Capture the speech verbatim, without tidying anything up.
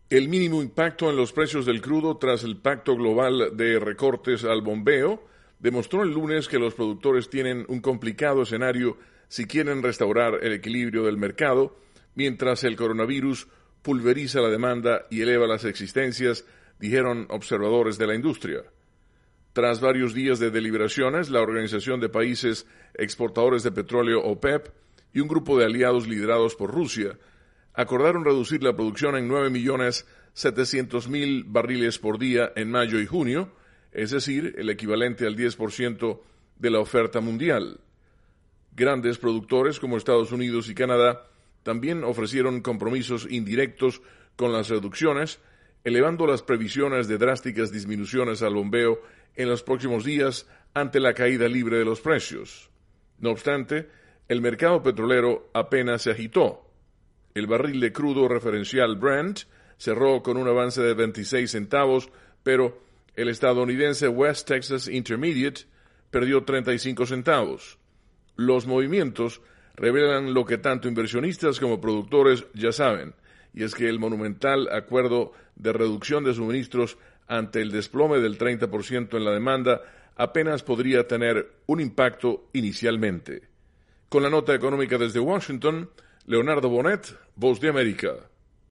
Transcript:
El mínimo impacto en los precios del crudo tras el Pacto Global de Recortes al Bombeo demostró el lunes que los productores tienen un complicado escenario si quieren restaurar el equilibrio del mercado, mientras el coronavirus pulveriza la demanda y eleva las existencias, dijeron observadores de la industria. Tras varios días de deliberaciones, la Organización de Países Exportadores de Petróleo OPEP y un grupo de aliados liderados por Rusia acordaron reducir la producción en nueve millones setecientos mil barriles por día en mayo y junio, es decir, el equivalente al diez por ciento de la oferta mundial. Grandes productores como Estados Unidos y Canadá también ofrecieron compromisos indirectos con las reducciones, elevando las previsiones de drásticas disminuciones al bombeo en los próximos días ante la caída libre de los precios. No obstante, el mercado petrolero apenas se agitó. El barril de crudo referencial Brent cerró con un avance de veintiséis centavos, pero el estadounidense West Texas Intermediate perdió treinta y cinco centavos. Los movimientos revelan lo que tanto inversionistas como productores ya saben, y es que el monumental acuerdo de reducción de suministros ante el desplome del treinta por ciento en la demanda apenas podría tener un impacto inicialmente. Con la nota económica desde Washington, Leonardo Bonet, Voz de América.